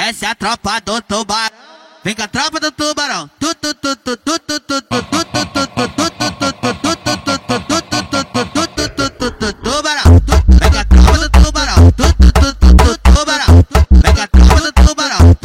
Essa é a tropa do tubarão. Vem com a tropa do tubarão. Tubarão. Vem com a tropa do tubarão. Tubarão. Vem com a tropa do tubarão.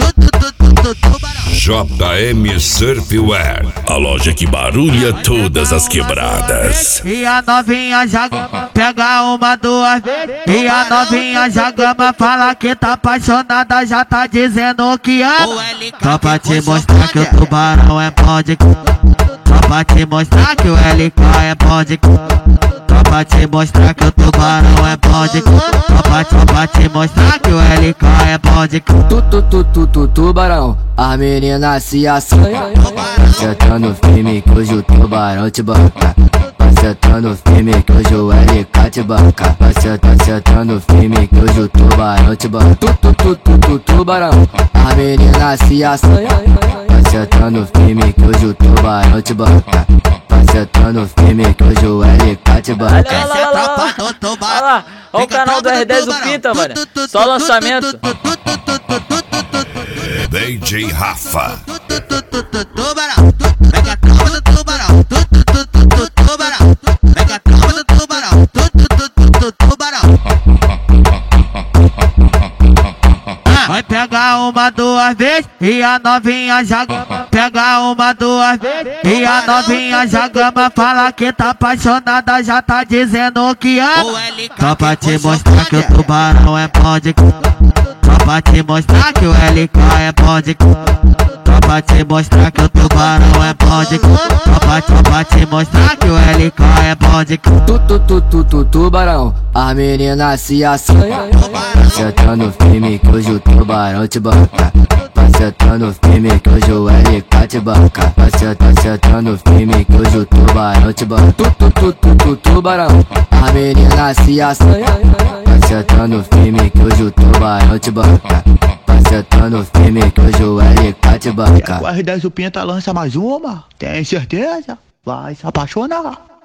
JM Surfwear, a loja que barulha todas as quebradas. E a novinha já pega uma, duas vezes. E a novinha já gama, fala que tá apaixonada, já tá dizendo que ama. Só pra te mostrar que o tubarão é bom de só pra te mostrar que o LK é bom de só pra te mostrar que o tubarão é bom de só pra te mostrar que o LK é bom de tubarão, a menina se assanha. Sentando firme que hoje o tubarão te banca. Sentando firme que hoje o LK te banca. Sentando firme que hoje o tubarão te banca. Tubarão, a menina se assanha. Sentando firme que hoje o tubarão te banca. Sentando firme que hoje o LK te banca. Essa é a tropa do tubarão. Olha lá, olha o canal do R10 o Pinta, mano. Só lançamento. DJ Rafa. Tubarão. Vem com a tropa do tubarão. Tubarão. Vem com a tropa do tubarão. Tubarão. Vai pegar uma, duas vezes. E a novinha já pega uma, duas vezes. E a novinha já gama, fala que tá apaixonada, já tá dizendo que ama. Só pra te mostrar que o tubarão é bom de só pra te mostrar que o LK é bom de só pra te mostrar que o tubarão é bom de só pra te mostrar que o LK é bom de tubarão, a menina se assanha. Sentando firme que hoje o tubarão te banca. Sentando firme que hoje o LK te banca. Sentando firme que hoje o tubarão te banca. Tubarão, a menina se assanha. Sentando firme que hoje o tubarão te banca. Sentando firme que hoje o LK te banca. O R10 o Pinta lança mais uma, tem certeza? Vai se apaixonar.